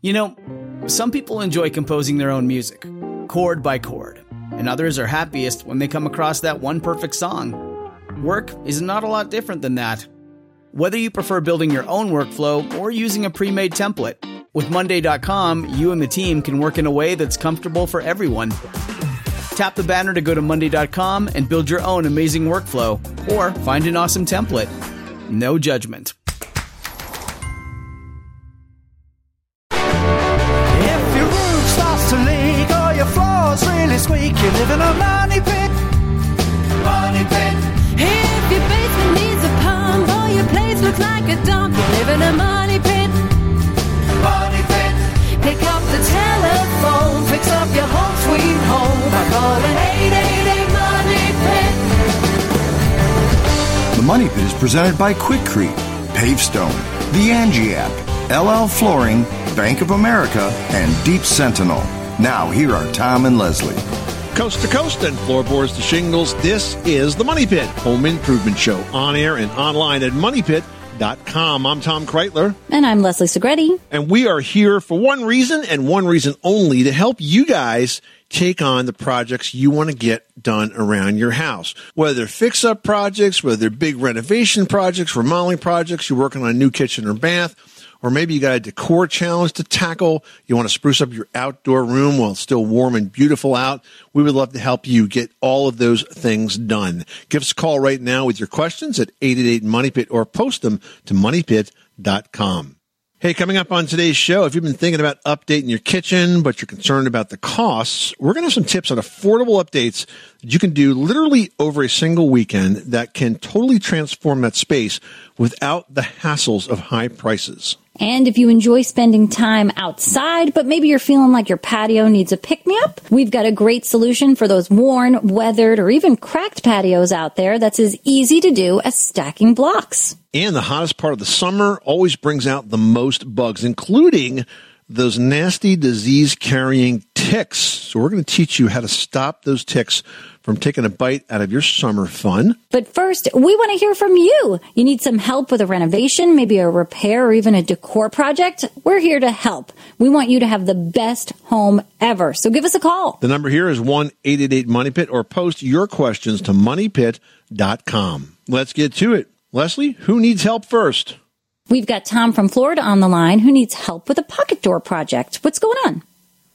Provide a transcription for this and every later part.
You know, some people enjoy composing their own music, chord by chord, and others are happiest when they come across that one perfect song. Work is not a lot different than that. Whether you prefer building your own workflow or using a pre-made template, with Monday.com, you and the team can work in a way that's comfortable for everyone. Tap the banner to go to Monday.com and build your own amazing workflow, or find an awesome template. No judgment. If your roof starts to leak or your floor's really squeak, you live in a money pit. Money pit. If your basement needs a pump or your place looks like a dump, you live in a money pit. Money pit. Pick up the telephone, fix up your home sweet home by calling 888 Money Pit. The Money Pit is presented by Quikrete, Pavestone, the Angie app, LL Flooring, Bank of America, and Deep Sentinel. Now, here are Tom and Leslie. Coast to coast and floorboards to shingles, this is the Money Pit Home Improvement Show, on air and online at MoneyPit.com. I'm Tom Kreitler. And I'm Leslie Segretti. And we are here for one reason and one reason only, to help you guys take on the projects you want to get done around your house. Whether they're fix-up projects, whether they're big renovation projects, remodeling projects, you're working on a new kitchen or bath, or maybe you got a decor challenge to tackle. You want to spruce up your outdoor room while it's still warm and beautiful out. We would love to help you get all of those things done. Give us a call right now with your questions at 888-MONEYPIT or post them to MoneyPit.com. Hey, coming up on today's show, if you've been thinking about updating your kitchen, but you're concerned about the costs, we're going to have some tips on affordable updates that you can do literally over a single weekend that can totally transform that space without the hassles of high prices. And if you enjoy spending time outside, but maybe you're feeling like your patio needs a pick-me-up, we've got a great solution for those worn, weathered, or even cracked patios out there that's as easy to do as stacking blocks. And the hottest part of the summer always brings out the most bugs, including those nasty disease-carrying ticks. So we're going to teach you how to stop those ticks from taking a bite out of your summer fun. But first, we want to hear from you. You need some help with a renovation, maybe a repair, or even a decor project? We're here to help. We want you to have the best home ever. So give us a call. The number here is 1-888-MONEYPIT, or post your questions to MoneyPit.com. Let's get to it. Leslie, who needs help first? We've got Tom from Florida on the line who needs help with a pocket door project. What's going on?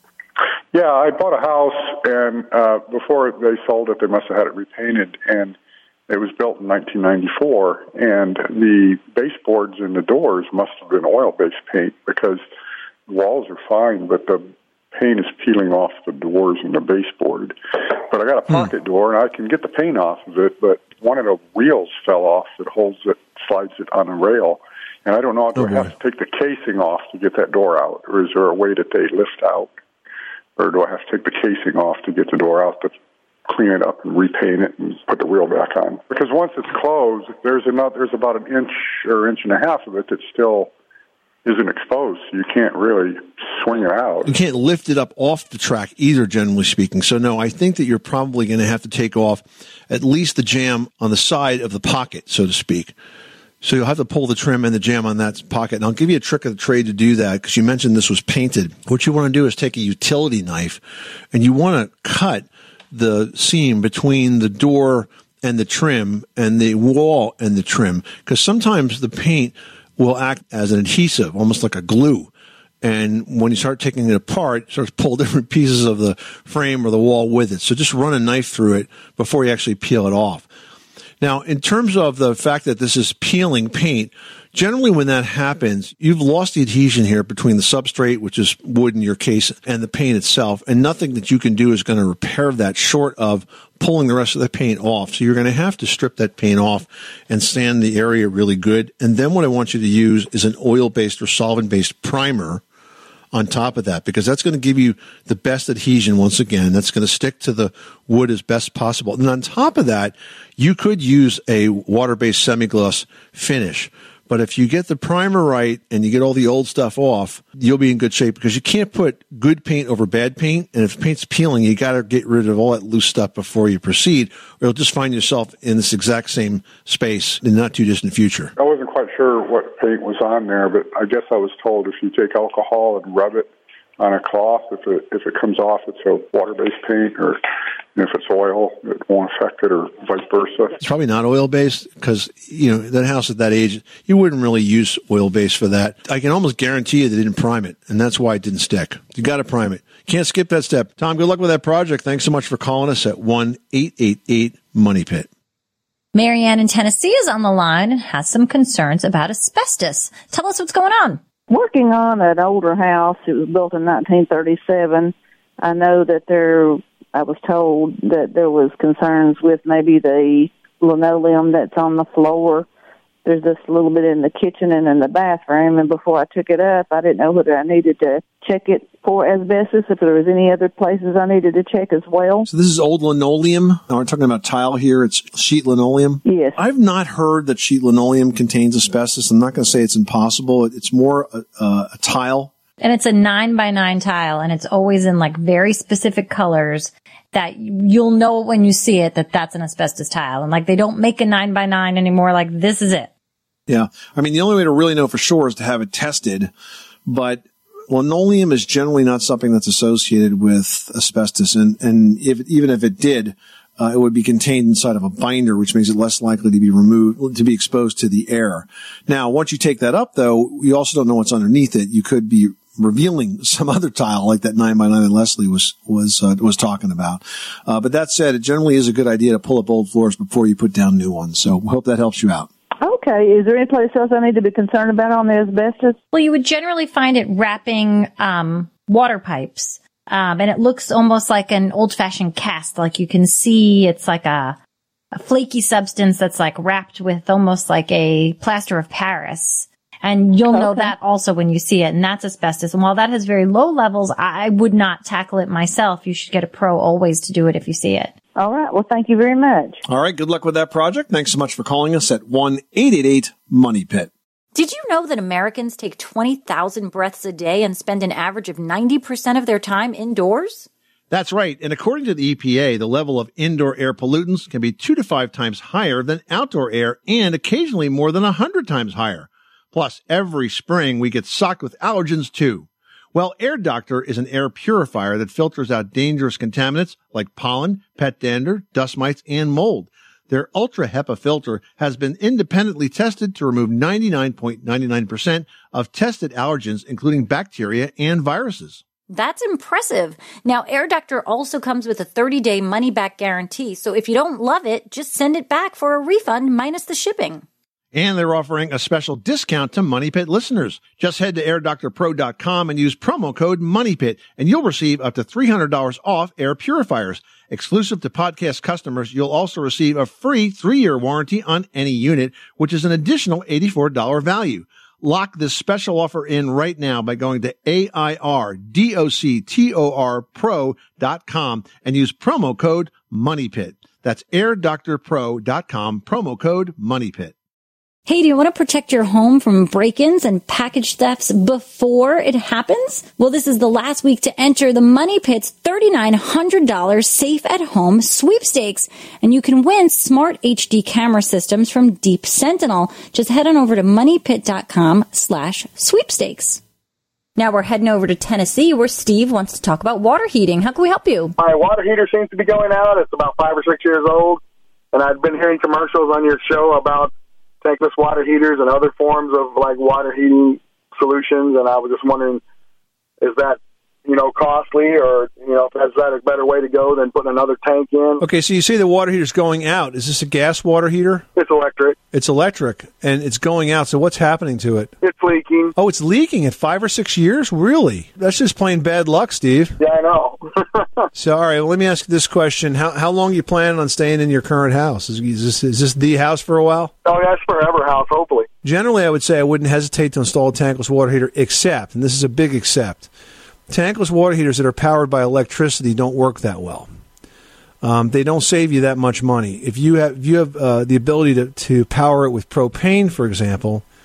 Yeah, I bought a house, and before they sold it, they must have had it repainted, and it was built in 1994, and the baseboards and the doors must have been oil-based paint, because the walls are fine, but the paint is peeling off the doors and the baseboard. But I got a pocket door, and I can get the paint off of it, but one of the wheels fell off that holds it, slides it on a rail, and I don't know, do I have to take the casing off to get that door out, or is there a way that they lift out? Or do I have to take the casing off to get the door out, to clean it up and repaint it and put the wheel back on? Because once it's closed, there's about an inch or inch and a half of it that still isn't exposed. So you can't really swing it out. You can't lift it up off the track either, generally speaking. So no, I think that you're probably going to have to take off at least the jamb on the side of the pocket, so to speak. So you'll have to pull the trim and the jamb on that pocket. And I'll give you a trick of the trade to do that, because you mentioned this was painted. What you want to do is take a utility knife, and you want to cut the seam between the door and the trim and the wall and the trim, because sometimes the paint will act as an adhesive, almost like a glue. And when you start taking it apart, it starts to pull different pieces of the frame or the wall with it. So just run a knife through it before you actually peel it off. Now, in terms of the fact that this is peeling paint, generally when that happens, you've lost the adhesion here between the substrate, which is wood in your case, and the paint itself, and nothing that you can do is going to repair that short of pulling the rest of the paint off. So you're going to have to strip that paint off and sand the area really good. And then what I want you to use is an oil-based or solvent-based primer on top of that, because that's going to give you the best adhesion once again. That's going to stick to the wood as best possible. And on top of that, you could use a water-based semi-gloss finish. But if you get the primer right and you get all the old stuff off, you'll be in good shape, because you can't put good paint over bad paint. And if paint's peeling, you got to get rid of all that loose stuff before you proceed, or you'll just find yourself in this exact same space in the not too distant future. I wasn't quite sure what paint was on there, but I guess I was told if you take alcohol and rub it on a cloth, if it comes off, it's a water-based paint, or if it's oil, it won't affect it, or vice versa. It's probably not oil-based, because, that house at that age, you wouldn't really use oil-based for that. I can almost guarantee you they didn't prime it, and that's why it didn't stick. You got to prime it. Can't skip that step. Tom, good luck with that project. Thanks so much for calling us at 1-888-MONEY-PIT. Marianne in Tennessee is on the line and has some concerns about asbestos. Tell us what's going on. Working on an older house. It was built in 1937. I know that I was told that there was concerns with maybe the linoleum that's on the floor. There's just a little bit in the kitchen and in the bathroom, and before I took it up, I didn't know whether I needed to check it for asbestos, if there was any other places I needed to check as well. So this is old linoleum. Now we're talking about tile here. It's sheet linoleum. Yes. I've not heard that sheet linoleum contains asbestos. I'm not going to say it's impossible. It's more a tile. And it's a 9x9 tile, and it's always in like very specific colors that you'll know when you see it that that's an asbestos tile. And like they don't make a 9x9 anymore. Like this is it. Yeah. I mean, the only way to really know for sure is to have it tested, but linoleum is generally not something that's associated with asbestos. And even if it did, it would be contained inside of a binder, which makes it less likely to be removed, to be exposed to the air. Now, once you take that up, though, you also don't know what's underneath it. You could be revealing some other tile like that 9x9 that Leslie was talking about. But that said, it generally is a good idea to pull up old floors before you put down new ones. So we hope that helps you out. Okay. Is there any place else I need to be concerned about on the asbestos? Well, you would generally find it wrapping water pipes. And it looks almost like an old-fashioned cast. Like you can see it's like a flaky substance that's like wrapped with almost like a plaster of Paris. And you'll know that also when you see it, and that's asbestos. And while that has very low levels, I would not tackle it myself. You should get a pro always to do it if you see it. All right. Well, thank you very much. All right. Good luck with that project. Thanks so much for calling us at 1-888-MONEY-PIT. Did you know that Americans take 20,000 breaths a day and spend an average of 90% of their time indoors? That's right. And according to the EPA, the level of indoor air pollutants can be 2 to 5 times higher than outdoor air, and occasionally more than 100 times higher. Plus, every spring we get socked with allergens too. Well, Air Doctor is an air purifier that filters out dangerous contaminants like pollen, pet dander, dust mites, and mold. Their Ultra HEPA filter has been independently tested to remove 99.99% of tested allergens, including bacteria and viruses. That's impressive. Now, Air Doctor also comes with a 30-day money-back guarantee, so if you don't love it, just send it back for a refund minus the shipping. And they're offering a special discount to Money Pit listeners. Just head to airdoctorpro.com and use promo code MONEYPIT, and you'll receive up to $300 off air purifiers. Exclusive to podcast customers, you'll also receive a free 3-year warranty on any unit, which is an additional $84 value. Lock this special offer in right now by going to airdoctorpro.com and use promo code MONEYPIT. That's airdoctorpro.com, promo code MONEYPIT. Hey, do you want to protect your home from break-ins and package thefts before it happens? Well, this is the last week to enter the Money Pit's $3,900 Safe at Home sweepstakes, and you can win smart HD camera systems from Deep Sentinel. Just head on over to moneypit.com/sweepstakes. Now we're heading over to Tennessee, where Steve wants to talk about water heating. How can we help you? My water heater seems to be going out. It's about 5 or 6 years old, and I've been hearing commercials on your show about tankless water heaters and other forms of like water heating solutions, and I was just wondering, is that costly, or is that a better way to go than putting another tank in? Okay, so you say the water heater's going out. Is this a gas water heater? It's electric. It's electric, and it's going out. So what's happening to it? It's leaking. Oh, it's leaking at 5 or 6 years? Really? That's just plain bad luck, Steve. Yeah, I know. So, all right, well, let me ask you this question. How long are you planning on staying in your current house? Is this the house for a while? Oh, that's forever house, hopefully. Generally, I would say I wouldn't hesitate to install a tankless water heater, except, and this is a big except, tankless water heaters that are powered by electricity don't work that well. They don't save you that much money. If you have the ability to power it with propane, for example,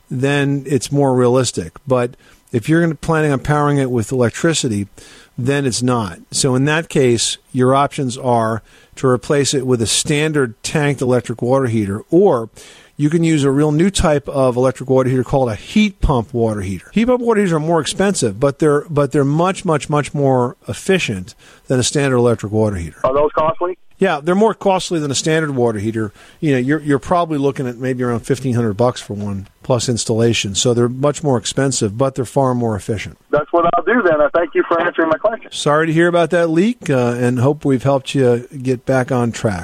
then it's more realistic. But if you're planning on powering it with electricity, then it's not. So in that case, your options are to replace it with a standard tanked electric water heater, or you can use a real new type of electric water heater called a heat pump water heater. Heat pump water heaters are more expensive, but they're much more efficient than a standard electric water heater. Are those costly? Yeah, they're more costly than a standard water heater. You know, you're probably looking at maybe around $1,500 for one plus installation. So they're much more expensive, but they're far more efficient. That's what I'll do then. I thank you for answering my question. Sorry to hear about that leak, and hope we've helped you get back on track.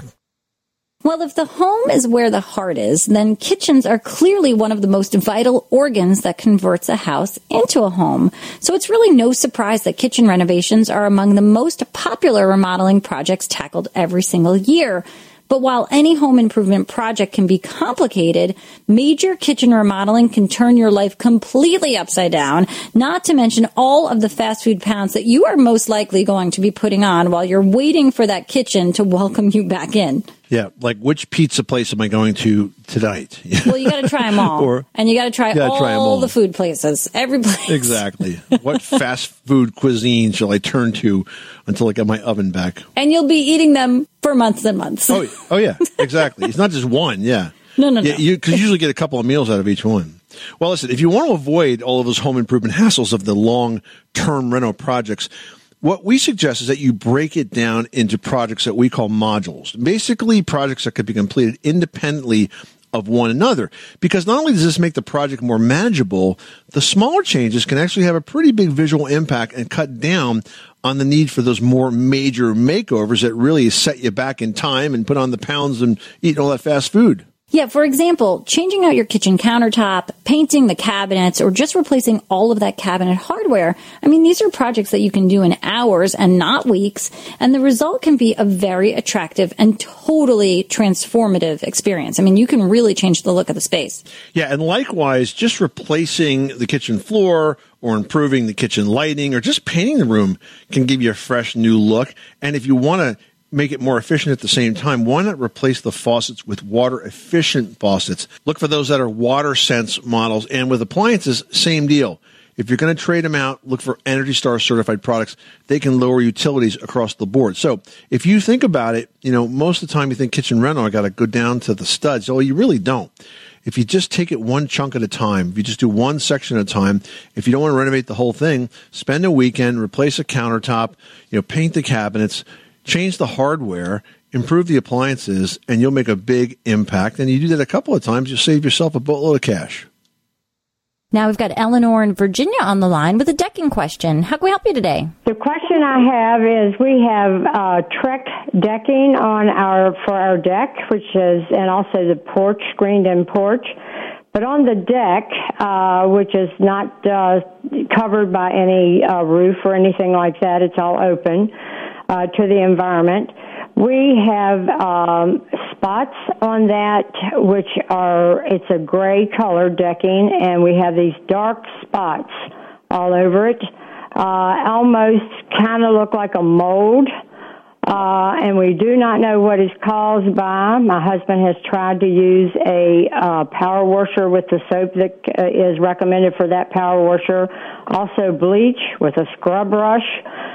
Well, if the home is where the heart is, then kitchens are clearly one of the most vital organs that converts a house into a home. So it's really no surprise that kitchen renovations are among the most popular remodeling projects tackled every single year. But while any home improvement project can be complicated, major kitchen remodeling can turn your life completely upside down, not to mention all of the fast food pounds that you are most likely going to be putting on while you're waiting for that kitchen to welcome you back in. Yeah, like which pizza place am I going to tonight? Well, you got to try them all. And you got to try all the food places, every place. Exactly. What fast food cuisine shall I turn to until I get my oven back? And you'll be eating them for months and months. Oh yeah, exactly. It's not just one, yeah. No. Because you usually get a couple of meals out of each one. Well, listen, if you want to avoid all of those home improvement hassles of the long-term reno projects, what we suggest is that you break it down into projects that we call modules. Basically, projects that could be completed independently of one another. Because not only does this make the project more manageable, the smaller changes can actually have a pretty big visual impact and cut down on the need for those more major makeovers that really set you back in time and put on the pounds and eat all that fast food. Yeah, for example, changing out your kitchen countertop, painting the cabinets, or just replacing all of that cabinet hardware. I mean, these are projects that you can do in hours and not weeks, and the result can be a very attractive and totally transformative experience. I mean, you can really change the look of the space. Yeah, and likewise, just replacing the kitchen floor or improving the kitchen lighting or just painting the room can give you a fresh new look. And if you want to make it more efficient at the same time, why not replace the faucets with water-efficient faucets? Look for those that are WaterSense models. And with appliances, same deal. If you're going to trade them out, look for Energy Star certified products. They can lower utilities across the board. So if you think about it, you know, most of the time you think kitchen rental, I got to go down to the studs. Oh, you really don't. If you just take it one chunk at a time, if you just do one section at a time, if you don't want to renovate the whole thing, spend a weekend, replace a countertop, you know, paint the cabinets, change the hardware, improve the appliances, and you'll make a big impact. And you do that a couple of times, you'll save yourself a boatload of cash. Now we've got Eleanor in Virginia on the line with a decking question. How can we help you today? The question I have is we have Trek decking for our deck, and also the porch, screened-in porch. But on the deck, which is not covered by any roof or anything like that, it's all open to the environment. We have spots on that it's a gray color decking, and we have these dark spots all over it, almost kind of look like a mold, and we do not know what it's caused by. My husband has tried to use a power washer with the soap that is recommended for that power washer, also bleach with a scrub brush.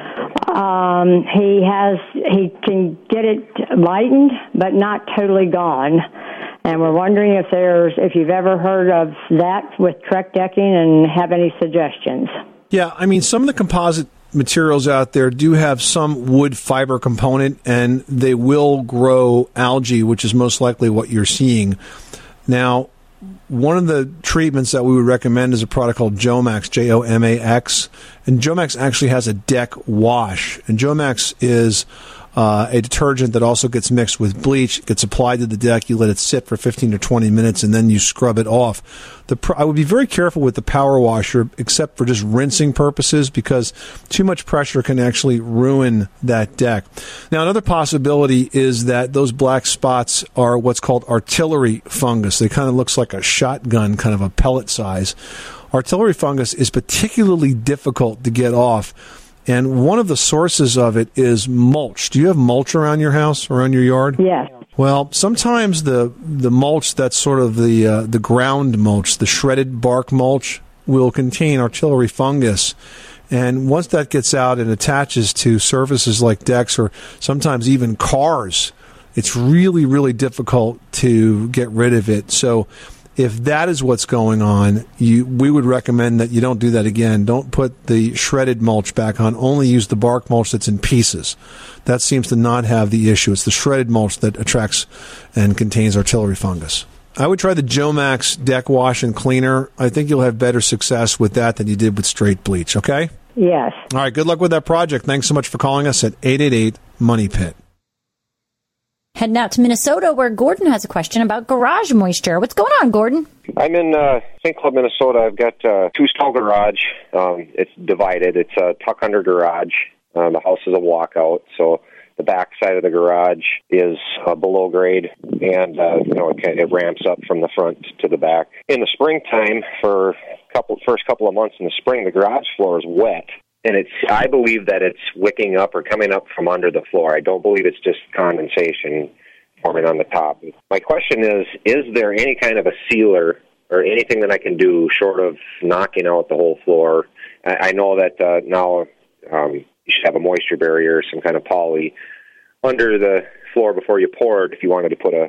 He can get it lightened, but not totally gone. And we're wondering if you've ever heard of that with Trek decking and have any suggestions. Yeah, I mean, some of the composite materials out there do have some wood fiber component, and they will grow algae, which is most likely what you're seeing. Now, one of the treatments that we would recommend is a product called Jomax, Jomax. And Jomax actually has a deck wash. And Jomax is a detergent that also gets mixed with bleach, gets applied to the deck. You let it sit for 15 to 20 minutes, and then you scrub it off. I would be very careful with the power washer, except for just rinsing purposes, because too much pressure can actually ruin that deck. Now, another possibility is that those black spots are what's called artillery fungus. They kind of looks like a shotgun, kind of a pellet size. Artillery fungus is particularly difficult to get off. And one of the sources of it is mulch. Do you have mulch around your house, around your yard? Yes. Well, sometimes the mulch that's sort of the ground mulch, the shredded bark mulch, will contain artillery fungus. And once that gets out and attaches to surfaces like decks or sometimes even cars, it's really, really difficult to get rid of it. So if that is what's going on, we would recommend that you don't do that again. Don't put the shredded mulch back on. Only use the bark mulch that's in pieces. That seems to not have the issue. It's the shredded mulch that attracts and contains artillery fungus. I would try the Jomax deck wash and cleaner. I think you'll have better success with that than you did with straight bleach, okay? Yes. All right, good luck with that project. Thanks so much for calling us at 888-MONEY-PIT. Heading out to Minnesota, where Gordon has a question about garage moisture. What's going on, Gordon? I'm in St. Cloud, Minnesota. I've got a two-stall garage. It's divided. It's a tuck-under garage. The house is a walkout, so the back side of the garage is below grade, and it ramps up from the front to the back. In the springtime, for first couple of months in the spring, the garage floor is wet. And I believe that it's wicking up or coming up from under the floor. I don't believe it's just condensation forming on the top. My question is there any kind of a sealer or anything that I can do short of knocking out the whole floor? I know that now you should have a moisture barrier, some kind of poly, under the floor before you pour it if you wanted to put an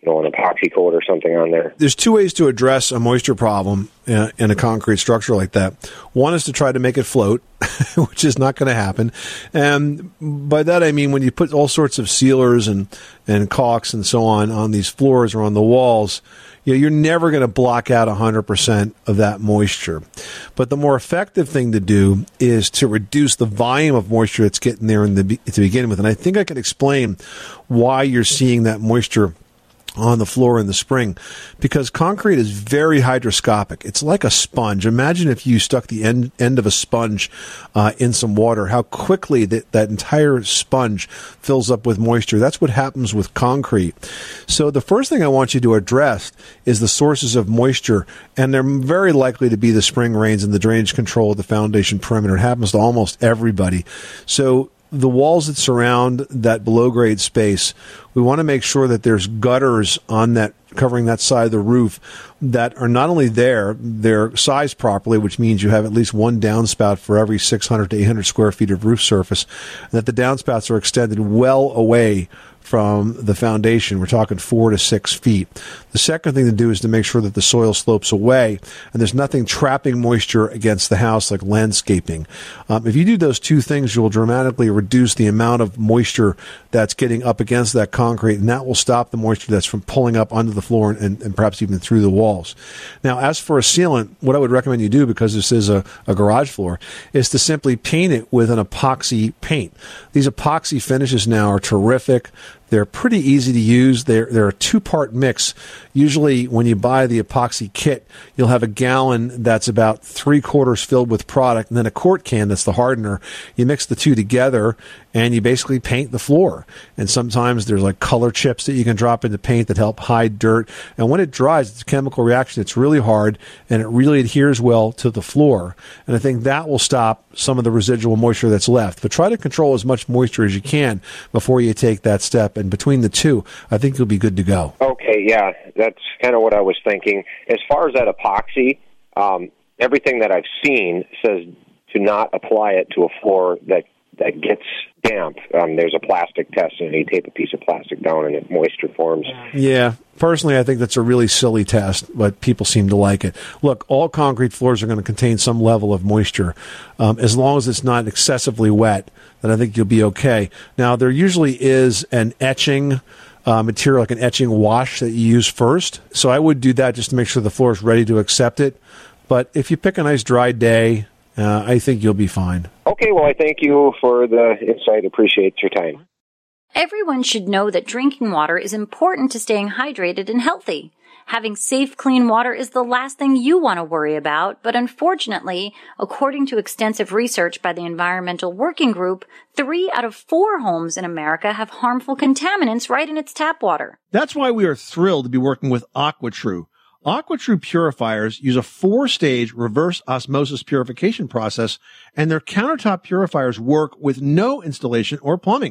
epoxy coat or something on there. There's two ways to address a moisture problem in a concrete structure like that. One is to try to make it float, which is not going to happen. And by that I mean when you put all sorts of sealers and caulks and so on these floors or on the walls, you're never going to block out 100% of that moisture. But the more effective thing to do is to reduce the volume of moisture that's getting there to begin with. And I think I can explain why you're seeing that moisture on the floor in the spring, because concrete is very hydroscopic. It's like a sponge. Imagine if you stuck the end of a sponge in some water, how quickly that entire sponge fills up with moisture. That's what happens with concrete. So the first thing I want you to address is the sources of moisture, and they're very likely to be the spring rains and the drainage control of the foundation perimeter. It happens to almost everybody. So the walls that surround that below-grade space, we want to make sure that there's gutters on that, covering that side of the roof, that are not only they're sized properly, which means you have at least one downspout for every 600 to 800 square feet of roof surface, and that the downspouts are extended well away from the foundation. We're talking 4 to 6 feet. The second thing to do is to make sure that the soil slopes away and there's nothing trapping moisture against the house like landscaping. If you do those two things, you'll dramatically reduce the amount of moisture that's getting up against that concrete, and that will stop the moisture that's from pulling up onto the floor and perhaps even through the walls. Now, as for a sealant, what I would recommend you do, because this is a garage floor, is to simply paint it with an epoxy paint. These epoxy finishes now are terrific. They're pretty easy to use. They're a two-part mix. Usually when you buy the epoxy kit, you'll have a gallon that's about 3/4 filled with product, and then a quart can that's the hardener. You mix the two together, and you basically paint the floor. And sometimes there's like color chips that you can drop into paint that help hide dirt. And when it dries, it's a chemical reaction. It's really hard, and it really adheres well to the floor. And I think that will stop some of the residual moisture that's left. But try to control as much moisture as you can before you take that step. And between the two, I think you'll be good to go. Okay, yeah, that's kind of what I was thinking. As far as that epoxy, everything that I've seen says to not apply it to a floor that gets damp. There's a plastic test, and you tape a piece of plastic down and it moisture forms. Yeah, personally, I think that's a really silly test, but people seem to like it. Look, all concrete floors are going to contain some level of moisture. As long as it's not excessively wet, then I think you'll be okay. Now, there usually is an etching material, like an etching wash that you use first. So I would do that just to make sure the floor is ready to accept it. But if you pick a nice dry day, I think you'll be fine. Okay, well, I thank you for the insight. Appreciate your time. Everyone should know that drinking water is important to staying hydrated and healthy. Having safe, clean water is the last thing you want to worry about, but unfortunately, according to extensive research by the Environmental Working Group, 3 out of 4 homes in America have harmful contaminants right in its tap water. That's why we are thrilled to be working with AquaTrue. AquaTrue purifiers use a 4-stage reverse osmosis purification process, and their countertop purifiers work with no installation or plumbing.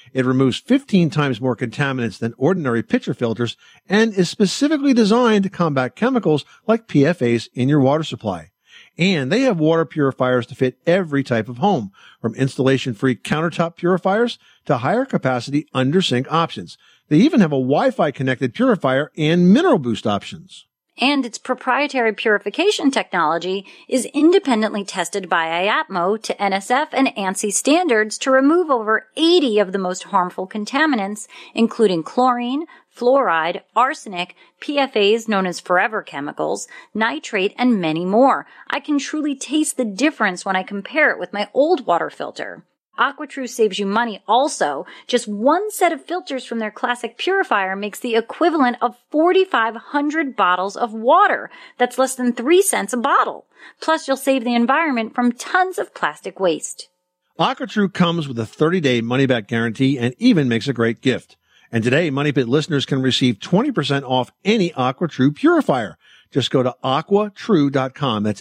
It removes 15 times more contaminants than ordinary pitcher filters and is specifically designed to combat chemicals like PFAS in your water supply. And they have water purifiers to fit every type of home, from installation-free countertop purifiers to higher capacity under-sink options. They even have a Wi-Fi connected purifier and mineral boost options. And its proprietary purification technology is independently tested by IAPMO to NSF and ANSI standards to remove over 80 of the most harmful contaminants, including chlorine, fluoride, arsenic, PFAS known as forever chemicals, nitrate, and many more. I can truly taste the difference when I compare it with my old water filter. AquaTrue saves you money also. Just one set of filters from their classic purifier makes the equivalent of 4,500 bottles of water. That's less than 3 cents a bottle. Plus, you'll save the environment from tons of plastic waste. AquaTrue comes with a 30-day money-back guarantee and even makes a great gift. And today, Money Pit listeners can receive 20% off any AquaTrue purifier. Just go to AquaTrue.com. That's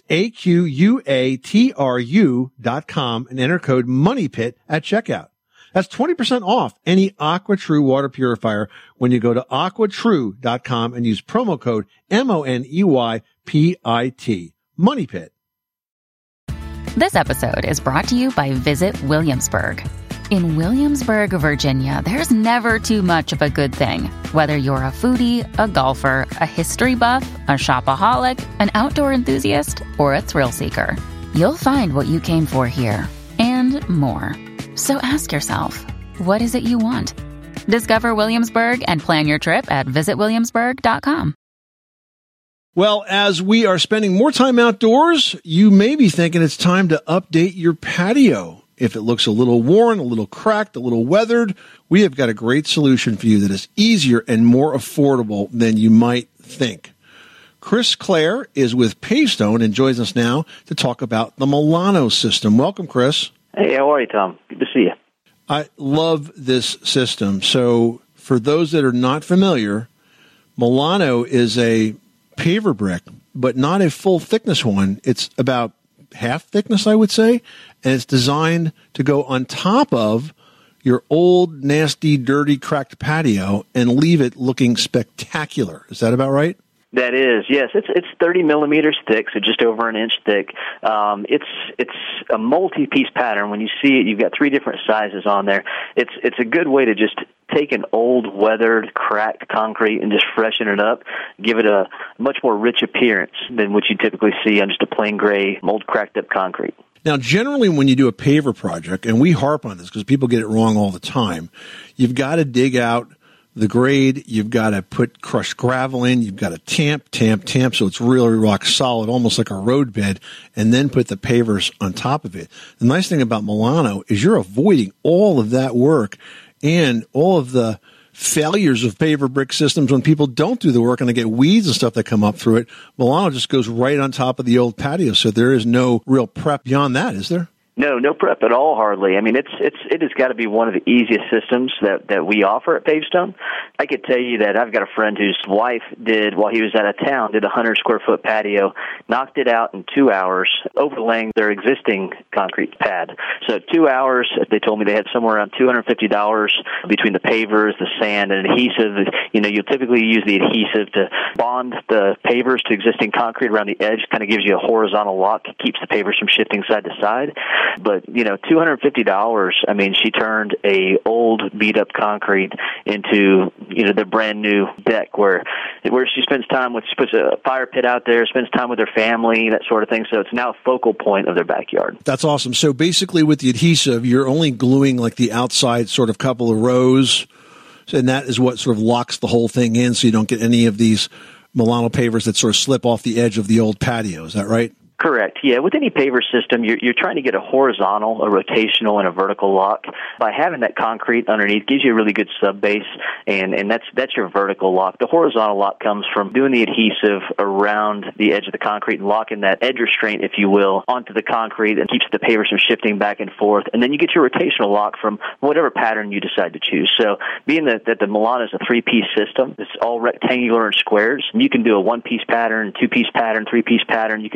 AQUATRU.com and enter code MONEYPIT at checkout. That's 20% off any AquaTrue water purifier when you go to AquaTrue.com and use promo code MONEYPIT. MONEYPIT. This episode is brought to you by Visit Williamsburg. In Williamsburg, Virginia, there's never too much of a good thing. Whether you're a foodie, a golfer, a history buff, a shopaholic, an outdoor enthusiast, or a thrill seeker, you'll find what you came for here and more. So ask yourself, what is it you want? Discover Williamsburg and plan your trip at visitwilliamsburg.com. Well, as we are spending more time outdoors, you may be thinking it's time to update your patio. If it looks a little worn, a little cracked, a little weathered, we have got a great solution for you that is easier and more affordable than you might think. Chris Clare is with Pavestone and joins us now to talk about the Milano system. Welcome, Chris. Hey, how are you, Tom? Good to see you. I love this system. So for those that are not familiar, Milano is a paver brick, but not a full thickness one. It's about half thickness, I would say, and it's designed to go on top of your old, nasty, dirty, cracked patio and leave it looking spectacular. Is that about right? That is, yes. It's 30 millimeters thick, so just over an inch thick. It's a multi-piece pattern. When you see it, you've got 3 different sizes on there. It's a good way to just take an old, weathered, cracked concrete and just freshen it up, give it a much more rich appearance than what you typically see on just a plain gray, old, cracked-up concrete. Now, generally, when you do a paver project, and we harp on this because people get it wrong all the time, you've got to dig out the grade, you've got to put crushed gravel in, you've got to tamp, so it's really rock solid, almost like a road bed, and then put the pavers on top of it. The nice thing about Milano is you're avoiding all of that work and all of the failures of paver brick systems when people don't do the work and they get weeds and stuff that come up through it. Milano just goes right on top of the old patio, so there is no real prep beyond that, is there? No prep at all, hardly. I mean, it has got to be one of the easiest systems that we offer at Pavestone. I could tell you that I've got a friend whose wife did, while he was out of town, did a 100-square-foot patio, knocked it out in 2 hours, overlaying their existing concrete pad. So 2 hours, they told me they had somewhere around $250 between the pavers, the sand, and adhesive. You know, you'll typically use the adhesive to bond the pavers to existing concrete around the edge, kind of gives you a horizontal lock, keeps the pavers from shifting side to side. But, you know, $250, I mean, she turned a old beat-up concrete into, you know, the brand-new deck where she spends time with, she puts a fire pit out there, spends time with her family, that sort of thing. So it's now a focal point of their backyard. That's awesome. So basically with the adhesive, you're only gluing like the outside sort of couple of rows, and that is what sort of locks the whole thing in so you don't get any of these Milano pavers that sort of slip off the edge of the old patio. Is that right? Correct. Yeah, with any paver system, you're trying to get a horizontal, a rotational, and a vertical lock. By having that concrete underneath gives you a really good sub base, and that's your vertical lock. The horizontal lock comes from doing the adhesive around the edge of the concrete and locking that edge restraint, if you will, onto the concrete and keeps the pavers from shifting back and forth. And then you get your rotational lock from whatever pattern you decide to choose. So being that the Milano is a 3-piece system, it's all rectangular and squares, and you can do a 1-piece pattern, 2-piece pattern, 3-piece pattern. You can do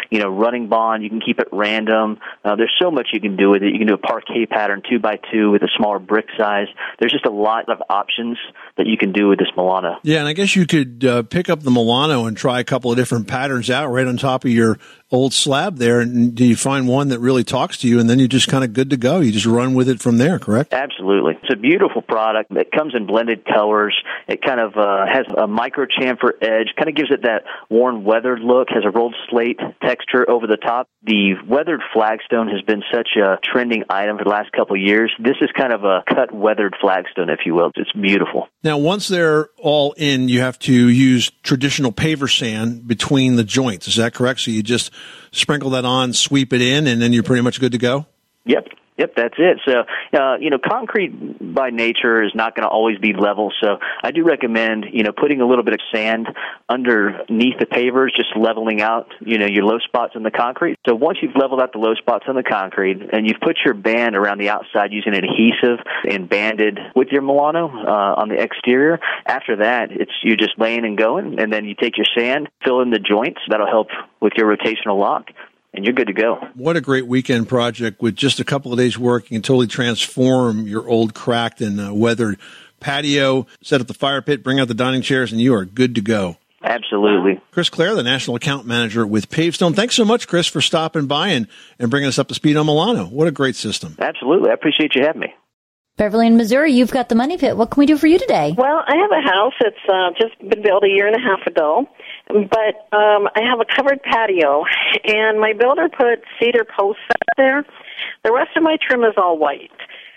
running bond. You can keep it random. There's so much you can do with it. You can do a parquet pattern 2x2 with a smaller brick size. There's just a lot of options that you can do with this Milano. Yeah, and I guess you could pick up the Milano and try a couple of different patterns out right on top of your old slab there. And do you find one that really talks to you, and then you're just kind of good to go? You just run with it from there, correct? Absolutely. It's a beautiful product. It comes in blended colors. It kind of has a micro chamfer edge, kind of gives it that worn, weathered look, has a rolled slate texture over the top. The weathered flagstone has been such a trending item for the last couple of years. This is kind of a cut weathered flagstone, if you will. It's beautiful. Now, once they're all in, you have to use traditional paver sand between the joints. Is that correct? So you just sprinkle that on, sweep it in, and then you're pretty much good to go? Yep, that's it. So, concrete by nature is not going to always be level. So I do recommend, putting a little bit of sand underneath the pavers, just leveling out, your low spots in the concrete. So once you've leveled out the low spots on the concrete and you've put your band around the outside using adhesive and banded with your Milano on the exterior, after that, you're just laying and going, and then you take your sand, fill in the joints. That'll help with your rotational lock, and you're good to go. What a great weekend project. With just a couple of days' work, you can totally transform your old cracked and weathered patio, set up the fire pit, bring out the dining chairs, and you are good to go. Absolutely. Chris Clare, the National Account Manager with Pavestone. Thanks so much, Chris, for stopping by and bringing us up to speed on Milano. What a great system. Absolutely. I appreciate you having me. Beverly in Missouri, you've got the Money Pit. What can we do for you today? Well, I have a house that's just been built a year and a half ago, but I have a covered patio, and my builder put cedar posts up there. The rest of my trim is all white.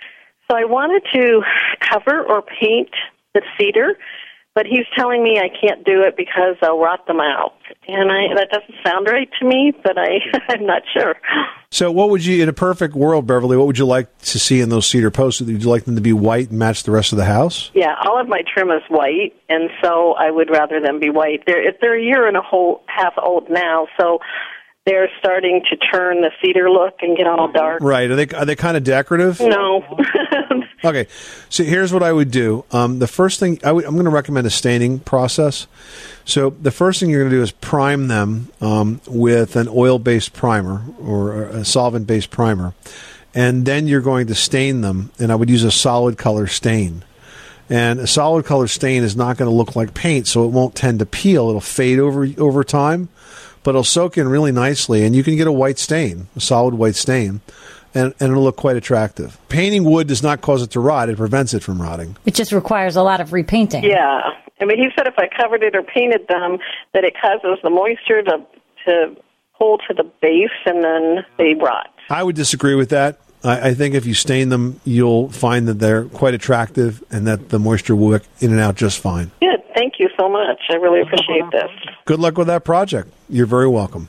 So I wanted to cover or paint the cedar, but he's telling me I can't do it because I'll rot them out. And that doesn't sound right to me, but I'm not sure. So what would you, in a perfect world, Beverly, what would you like to see in those cedar posts? Would you like them to be white and match the rest of the house? Yeah, all of my trim is white, and so I would rather them be white. They're a year and a half old now, so they're starting to turn the cedar look and get all dark. Right. Are they kind of decorative? No. Okay. So here's what I would do. The first thing, I'm going to recommend a staining process. So the first thing you're going to do is prime them with an oil-based primer or a solvent-based primer. And then you're going to stain them, and I would use a solid color stain. And a solid color stain is not going to look like paint, so it won't tend to peel. It'll fade over time, but it'll soak in really nicely, and you can get a white stain, a solid white stain. And it'll look quite attractive. Painting wood does not cause it to rot. It prevents it from rotting. It just requires a lot of repainting. Yeah. I mean, he said if I covered it or painted them, that it causes the moisture to hold to the base, and then they rot. I would disagree with that. I think if you stain them, you'll find that they're quite attractive and that the moisture will work in and out just fine. Good. Thank you so much. I really appreciate this. Good luck with that project. You're very welcome.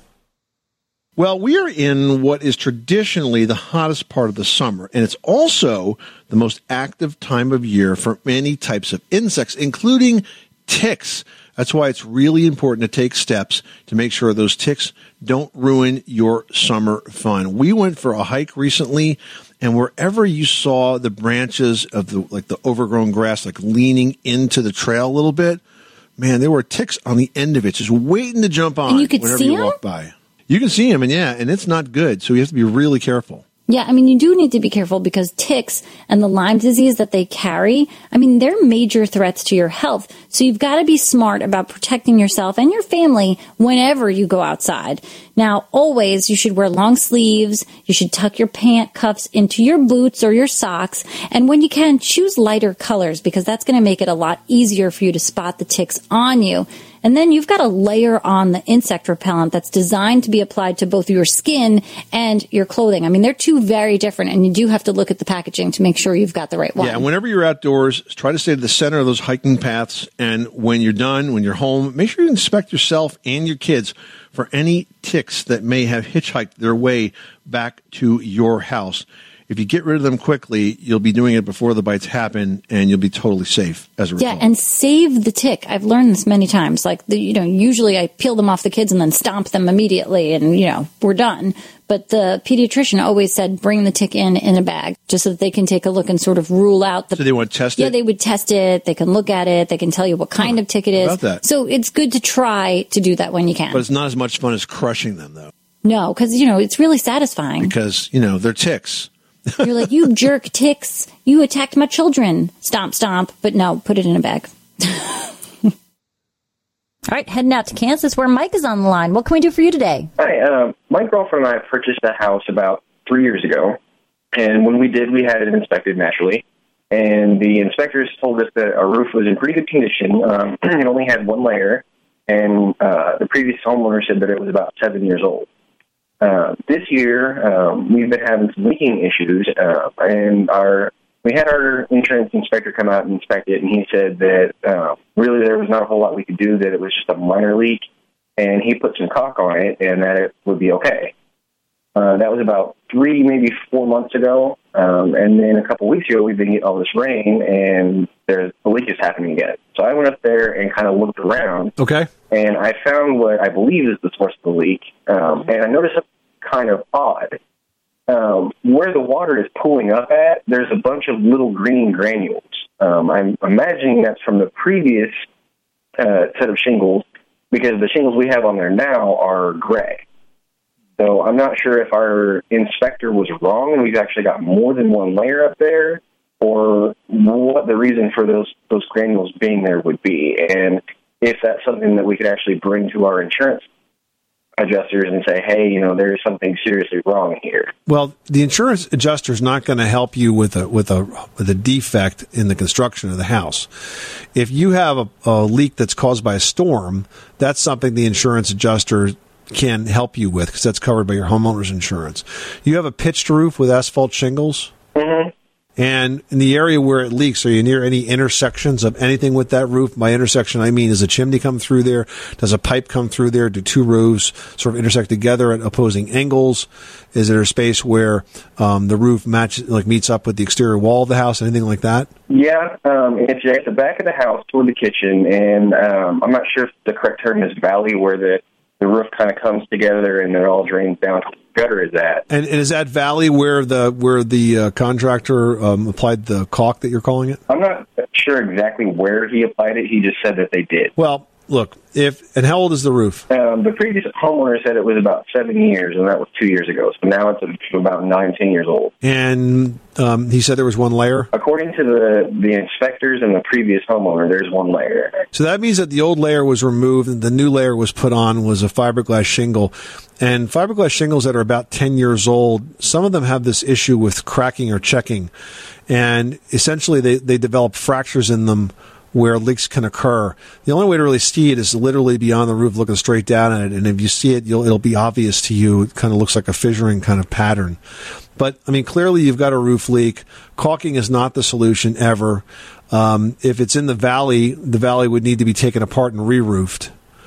Well, we are in what is traditionally the hottest part of the summer, and it's also the most active time of year for many types of insects, including ticks. That's why it's really important to take steps to make sure those ticks don't ruin your summer fun. We went for a hike recently, and wherever you saw the branches of the overgrown grass leaning into the trail a little bit, man, there were ticks on the end of it just waiting to jump on and you could whenever see you walk by. You can see them, and it's not good, so you have to be really careful. Yeah, I mean, you do need to be careful because ticks and the Lyme disease that they carry, I mean, they're major threats to your health. So you've got to be smart about protecting yourself and your family whenever you go outside. Now, always, you should wear long sleeves. You should tuck your pant cuffs into your boots or your socks. And when you can, choose lighter colors because that's going to make it a lot easier for you to spot the ticks on you. And then you've got to layer on the insect repellent that's designed to be applied to both your skin and your clothing. I mean, they're two very different, and you do have to look at the packaging to make sure you've got the right one. Yeah, and whenever you're outdoors, try to stay to the center of those hiking paths. And when you're done, when you're home, make sure you inspect yourself and your kids for any ticks that may have hitchhiked their way back to your house. If you get rid of them quickly, you'll be doing it before the bites happen, and you'll be totally safe as a result. Yeah, and save the tick. I've learned this many times. Usually I peel them off the kids and then stomp them immediately, and, we're done. But the pediatrician always said, bring the tick in a bag, just so that they can take a look and sort of rule out the... So they want to test it? Yeah, they would test it. They can look at it. They can tell you what kind of tick it is. About that. So it's good to try to do that when you can. But it's not as much fun as crushing them, though. No, because, it's really satisfying. Because, they're ticks. You're like, you jerk ticks. You attacked my children. Stomp, stomp. But no, put it in a bag. All right, heading out to Kansas where Mike is on the line. What can we do for you today? Hi, my girlfriend and I purchased a house about 3 years ago. And when we did, we had it inspected naturally. And the inspectors told us that our roof was in pretty good condition. It only had one layer. And the previous homeowner said that it was about 7 years old. This year, we've been having some leaking issues, and we had our insurance inspector come out and inspect it, and he said that really there was not a whole lot we could do, that it was just a minor leak, and he put some caulk on it, and that it would be okay. That was about 3, maybe 4 months ago, and then a couple weeks ago we've been getting all this rain, and the leak is happening again. So I went up there and kind of looked around. Okay. And I found what I believe is the source of the leak, and I noticed something kind of odd. Where the water is pooling up at, there's a bunch of little green granules. I'm imagining that's from the previous set of shingles, because the shingles we have on there now are gray. So I'm not sure if our inspector was wrong and we've actually got more than one layer up there, or what the reason for those granules being there would be, and if that's something that we could actually bring to our insurance adjusters and say, hey, there's something seriously wrong here. Well, the insurance adjuster is not going to help you with a defect in the construction of the house. If you have a leak that's caused by a storm, that's something the insurance adjuster can help you with, because that's covered by your homeowner's insurance. You have a pitched roof with asphalt shingles? Mm-hmm. And in the area where it leaks, are you near any intersections of anything with that roof? By intersection, I mean, does a chimney come through there? Does a pipe come through there? Do two roofs sort of intersect together at opposing angles? Is there a space where the roof meets up with the exterior wall of the house? Anything like that? Yeah, it's at the back of the house toward the kitchen, and I'm not sure if the correct term is valley, where the roof kind of comes together and it all drains down to the gutter is at. And is that valley where the contractor applied the caulk that you're calling it? I'm not sure exactly where he applied it. He just said that they did. Well, look, and how old is the roof? The previous homeowner said it was about 7 years, and that was 2 years ago. So now it's about 9, 10 years old. And he said there was one layer? According to the inspectors and the previous homeowner, there's one layer. So that means that the old layer was removed and the new layer was put on, was a fiberglass shingle. And fiberglass shingles that are about 10 years old, some of them have this issue with cracking or checking. And essentially they develop fractures in them where leaks can occur. The only way to really see it is literally be on the roof looking straight down at it. And if you see it, it'll be obvious to you. It kind of looks like a fissuring kind of pattern. But, I mean, clearly you've got a roof leak. Caulking is not the solution ever. If it's in the valley would need to be taken apart and re-roofed.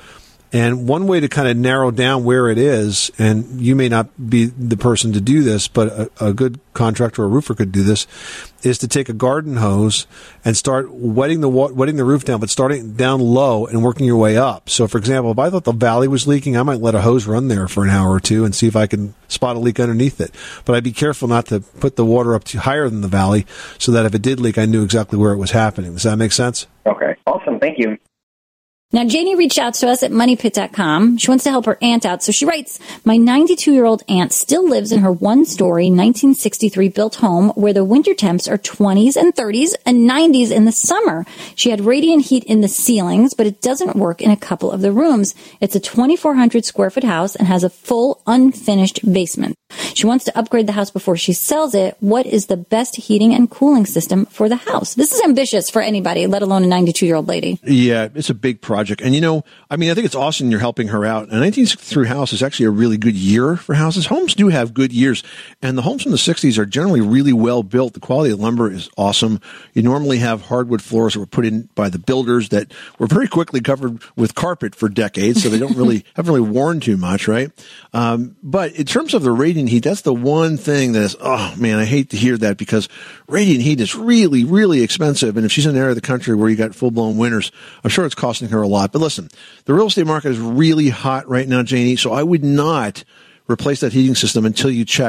And one way to kind of narrow down where it is, and you may not be the person to do this, but a good contractor or roofer could do this, is to take a garden hose and start wetting the roof down, but starting down low and working your way up. So, for example, if I thought the valley was leaking, I might let a hose run there for an hour or two and see if I can spot a leak underneath it. But I'd be careful not to put the water up too higher than the valley, so that if it did leak, I knew exactly where it was happening. Does that make sense? Okay. Awesome. Thank you. Now, Janie reached out to us at moneypit.com. She wants to help her aunt out. So she writes, my 92-year-old aunt still lives in her one-story 1963 built home where the winter temps are 20s and 30s and 90s in the summer. She had radiant heat in the ceilings, but it doesn't work in a couple of the rooms. It's a 2,400 square foot house and has a full unfinished basement. She wants to upgrade the house before she sells it. What is the best heating and cooling system for the house? This is ambitious for anybody, let alone a 92-year-old lady. Yeah, it's a big project. And, I think it's awesome you're helping her out. A 1963 house is actually a really good year for houses. Homes do have good years. And the homes from the 60s are generally really well built. The quality of lumber is awesome. You normally have hardwood floors that were put in by the builders that were very quickly covered with carpet for decades. So they don't haven't really worn too much, right? But in terms of the radiant heat, that's the one thing that is, oh man, I hate to hear that, because radiant heat is really, really expensive. And if she's in an area of the country where you got full-blown winters, I'm sure it's costing her a lot. But listen, the real estate market is really hot right now, Janie, so I would not replace that heating system until you check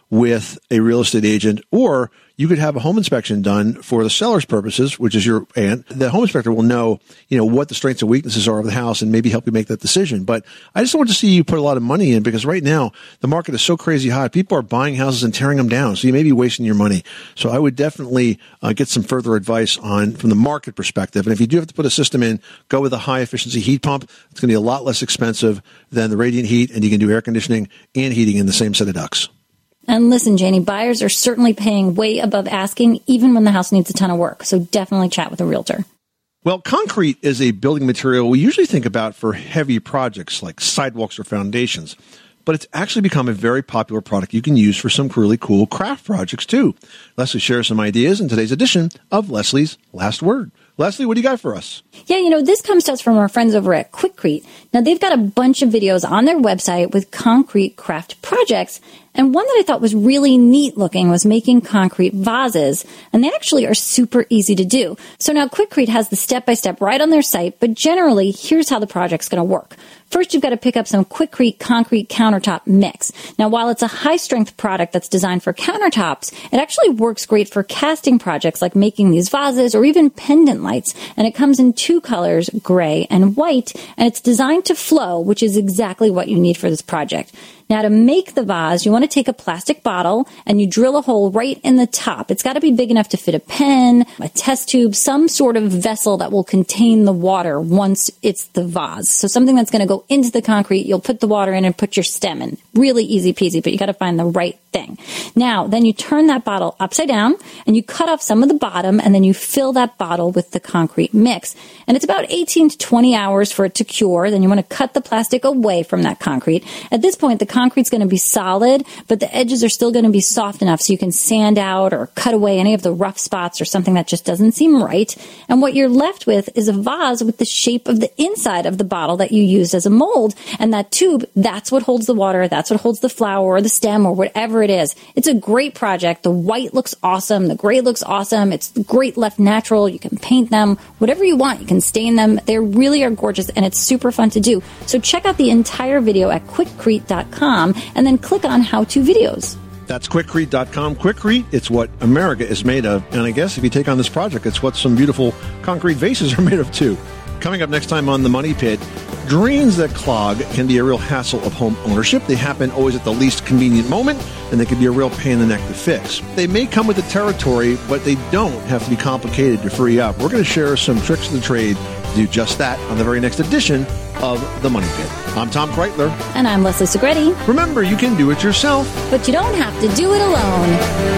with a real estate agent, or you could have a home inspection done for the seller's purposes, which is your aunt. The home inspector will know, what the strengths and weaknesses are of the house and maybe help you make that decision. But I just want to see you put a lot of money in, because right now the market is so crazy hot. People are buying houses and tearing them down. So you may be wasting your money. So I would definitely get some further advice from the market perspective. And if you do have to put a system in, go with a high efficiency heat pump. It's going to be a lot less expensive than the radiant heat, and you can do air conditioning and heating in the same set of ducts. And listen, Janie, buyers are certainly paying way above asking, even when the house needs a ton of work. So definitely chat with a realtor. Well, concrete is a building material we usually think about for heavy projects like sidewalks or foundations, but it's actually become a very popular product you can use for some really cool craft projects too. Leslie shares some ideas in today's edition of Leslie's Last Word. Leslie, what do you got for us? Yeah, this comes to us from our friends over at Quikrete. Now, they've got a bunch of videos on their website with concrete craft projects. And one that I thought was really neat looking was making concrete vases. And they actually are super easy to do. So now Quikrete has the step-by-step right on their site. But generally, here's how the project's going to work. First, you've got to pick up some Quikrete concrete countertop mix. Now, while it's a high-strength product that's designed for countertops, it actually works great for casting projects like making these vases or even pendant lights. And it comes in two colors, gray and white, and it's designed to flow, which is exactly what you need for this project. Now, to make the vase, you want to take a plastic bottle and you drill a hole right in the top. It's got to be big enough to fit a pen, a test tube, some sort of vessel that will contain the water once it's the vase. So something that's going to go into the concrete, you'll put the water in and put your stem in. Really easy peasy, but you got to find the right thing. Now, then you turn that bottle upside down and you cut off some of the bottom and then you fill that bottle with the concrete mix. And it's about 18 to 20 hours for it to cure. Then you want to cut the plastic away from that concrete. At this point, the concrete's going to be solid, but the edges are still going to be soft enough so you can sand out or cut away any of the rough spots or something that just doesn't seem right. And what you're left with is a vase with the shape of the inside of the bottle that you used as a mold. And that tube, that's what holds the water, that's what holds the flower or the stem or whatever it is. It's a great project. The white looks awesome. The gray looks awesome. It's great left natural. You can paint them, whatever you want. You can stain them. They really are gorgeous and it's super fun to do. So check out the entire video at quikrete.com and then click on how-to videos. That's quikrete.com. Quikrete, it's what America is made of. And I guess if you take on this project, it's what some beautiful concrete vases are made of too. Coming up next time on The Money Pit, drains that clog can be a real hassle of home ownership. They happen always at the least convenient moment, and they can be a real pain in the neck to fix. They may come with the territory, but they don't have to be complicated to free up. We're going to share some tricks of the trade to do just that on the very next edition of The Money Pit. I'm Tom Kreitler. And I'm Leslie Segretti. Remember, you can do it yourself, but you don't have to do it alone.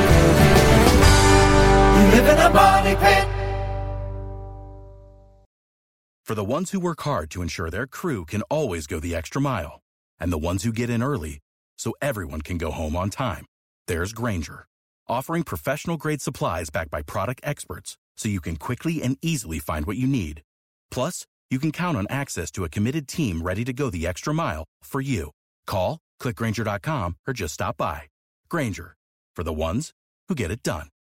You live in a money pit. For the ones who work hard to ensure their crew can always go the extra mile, and the ones who get in early so everyone can go home on time, there's Grainger, offering professional-grade supplies backed by product experts so you can quickly and easily find what you need. Plus, you can count on access to a committed team ready to go the extra mile for you. Call, click Grainger.com, or just stop by. Grainger, for the ones who get it done.